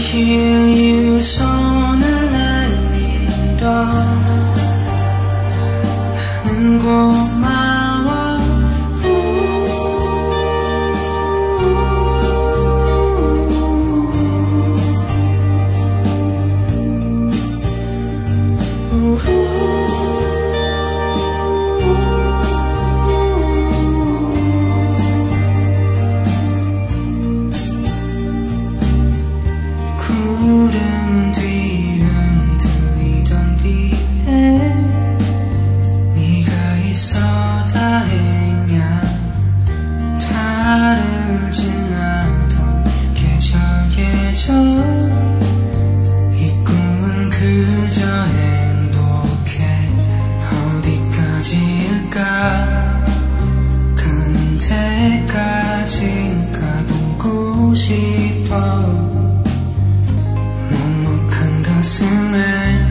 hear you 손을 내밀어 나는 고마워 구름 뒤 흔들리던 비에 네가 있어 다행이야. 다르진 않던 계절 이 꿈은 그저 행복해. 어디까지일까 가는 데까지 가보고 싶어. 가슴에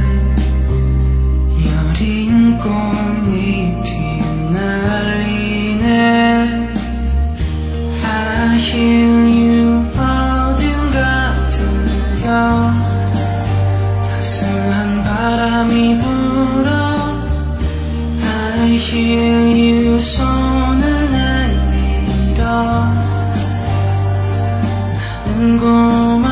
여린 꽃잎이 날리네. I hear you 어딘가 들려. 따스한 바람이 불어. I hear you 손을 내밀어 나는 고마워.